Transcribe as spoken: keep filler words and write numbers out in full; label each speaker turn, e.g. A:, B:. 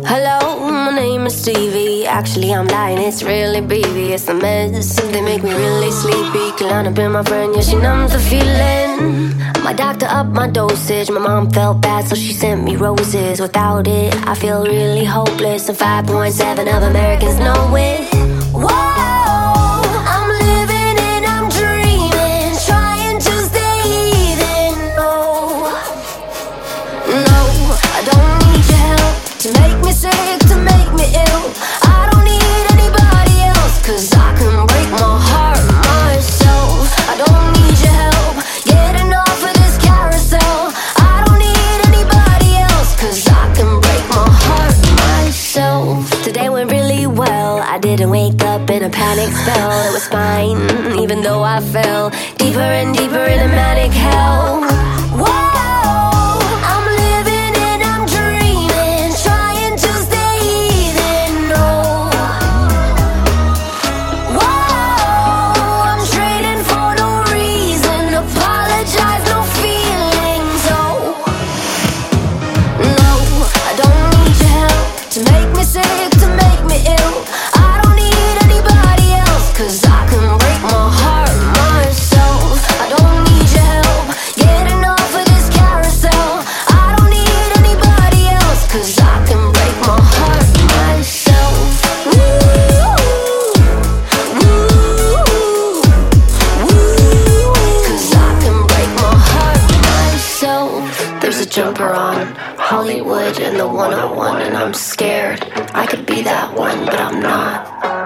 A: Hello, my name is Stevie. Actually, I'm lying, it's really B B. It's the meds, they make me really sleepy. Klonopin, my friend, yeah, she numbs the feeling. My doctor upped my dosage. My mom felt bad, so she sent me roses. Without it, I feel really hopeless. And five point seven of Americans know it. Whoa, I'm living and I'm dreaming, trying to stay even. No, no, I don't need your help to make me sick, to make me ill. I don't need anybody else, cause I can break my heart myself. I don't need your help getting off of this carousel. I don't need anybody else, cause I can break my heart myself. Today went really well. I didn't wake up in a panic spell. It was fine, even though I fell deeper and deeper in a manic hell. Whoa, jumper on Hollywood and the one oh one, and I'm scared I could be that one, but I'm not.